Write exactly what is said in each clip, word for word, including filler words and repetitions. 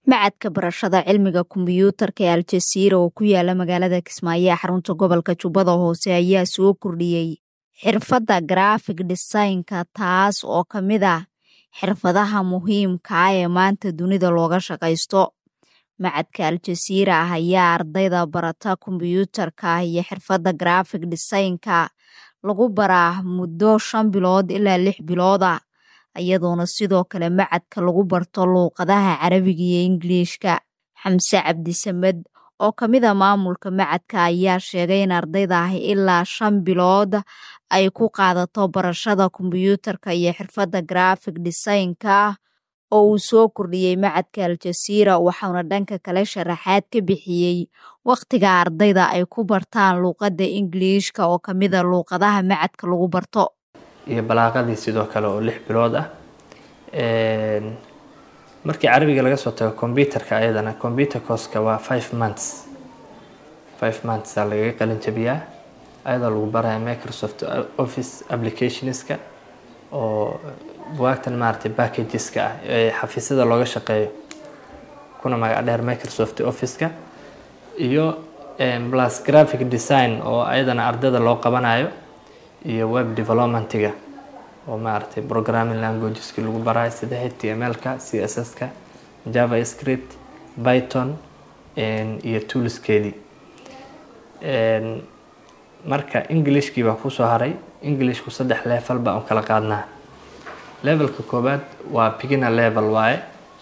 Macadka barashada cilmiga kombiyuutarka ee Al-Jazeera oo ku yaala magaalada Kismaayo ee xarunta gobolka Jubbada Hoose ayaa soo kordhiyey xirfadda graphic design-ka taas oo ka mid ah xirfadaha muhiimka ah ee maanta dunida looga shaqaysto. Macadka Al-Jazeera ah ayaa ardayda barata kombiyuutarka iyo xirfadda graphic design-ka lagu baraa muddo shan bilood ilaa lix bilood ah. iyadoona sidoo kale macadka lagu barto luuqadaha Carabiga iyo Ingiriiska. Xamse Cabdisamed oo ka mid ah maamulka macadka ayaa sheegay in ardayda ah ilaa shan bilood ay ku qaadato barashada kombiyuutarka iyo xirfadda graphic design-ka oo uu soo kordhiyey macadka Al-Jazeera, waxaana dhanka kale sharaxaad ka bixiyey waqtiga ardayda ay ku bartaan luuqadda Ingiriiska oo ka mid ah luuqadaha macadka lagu barto. iyo balaaqadii sidoo kale oo lix bilood ah. Een markii Carabiga laga soo tago computerka ayadana computer course-ka waa five months five months laga qalin jabiyaa ayadoo lagu barayo Microsoft Office applications-ka oo buugagtan maartay packages-ka ah ee xafiisyada looga shaqeeyo kuna magac dheer Microsoft Office-ka iyo plus graphic design oo ayadana ardayda loo qabanayo iyo web development-ga oo maartay programming languages-ka lagu barayo sida H T M L-ka, C S S-ka, JavaScript, Python iyo tools-keedii. Een marka English-kii baa ku soo haray. English-ku saddex level baa u kala qaadnaa. Levelka koobaad waa beginner level waaye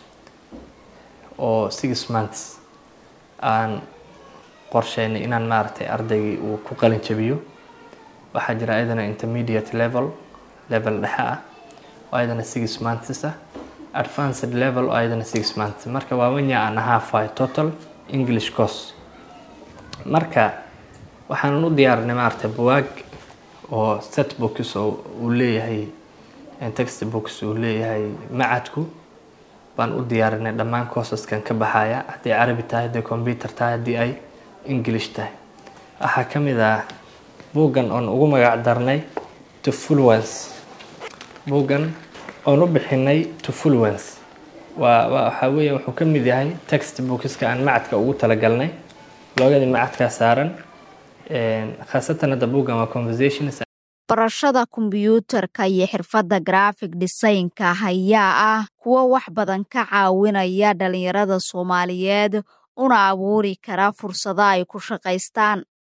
oo six months aan qorsheynay inaan maartay ardaygii uu ku qalin jabiyo. waxaa jira ayadana intermediate level level dhexe ah oo ayadana six months ah, advanced level oo ayadana six months. marka waa one year and a half waaye total English course. marka waxaan u diyaarinay maartay buug oo set books oo uu leeyahay text books uu leeyahay macadku baan u diyaarinay dhammaan courses-kan ka baxaya haddii Carabi tahay, haddii computer tahay, haddii ay English tahay. waxaa ka mid ah buugan oon ugu magac darnay to fluence buugan oon u bixinay to fluence waa waxa weeye wuxuu ka mid yahay text books-ka aan macadka ugu talagalnay loogadii macadka saaran een khaasatan hadda buugan waa conversations. barashada kombiyuutarka iyo xirfadda graphic design-ka ayaa ah kuwo wax badan ka caawinaya dhalinyarada Soomaaliyeed una abuuri kara fursado ay ku shaqaystaan.